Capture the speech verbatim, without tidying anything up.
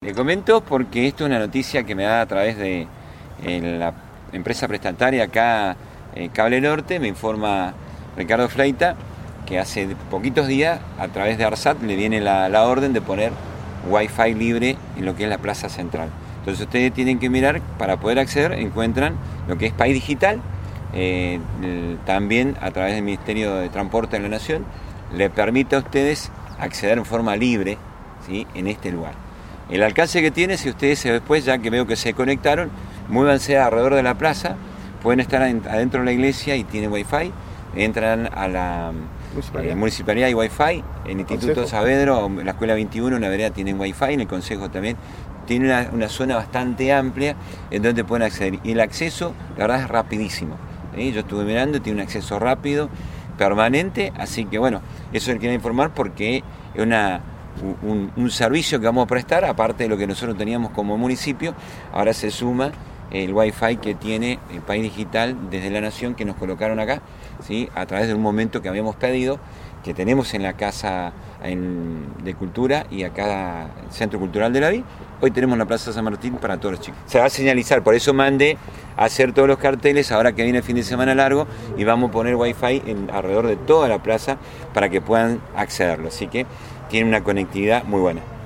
Le comento porque esto es una noticia que me da a través de eh, la empresa prestataria acá, eh, Cable Norte. Me informa Ricardo Fleita que hace poquitos días a través de ARSAT le viene la, la orden de poner Wi-Fi libre en lo que es la plaza central. Entonces ustedes tienen que mirar, para poder acceder, encuentran lo que es País Digital, eh, también a través del Ministerio de Transporte de la Nación, le permite a ustedes acceder en forma libre, ¿sí?, en este lugar. El alcance que tiene, si ustedes después, ya que veo que se conectaron, muévanse alrededor de la plaza, pueden estar adentro de la iglesia y tiene Wi-Fi, entran a la municipalidad, eh, municipalidad y Wi-Fi, el Instituto Consejo Saavedro, la Escuela veintiuno, una vereda tienen Wi-Fi, en el Consejo también. Tiene una, una zona bastante amplia en donde pueden acceder. Y el acceso, la verdad, es rapidísimo. ¿Sí? Yo estuve mirando, tiene un acceso rápido, permanente, así que bueno, eso le quería informar porque es una, un, un servicio que vamos a prestar, aparte de lo que nosotros teníamos como municipio. Ahora se suma el Wi-Fi que tiene el País Digital desde la Nación, que nos colocaron acá, ¿sí?, a través de un momento que habíamos pedido, que tenemos en la Casa en, de Cultura y acá el Centro Cultural de la V I. Hoy tenemos la Plaza San Martín para todos los chicos. Se va a señalizar, por eso mandé a hacer todos los carteles ahora que viene el fin de semana largo, y vamos a poner Wi-Fi en, alrededor de toda la plaza para que puedan accederlo. Así que tiene una conectividad muy buena.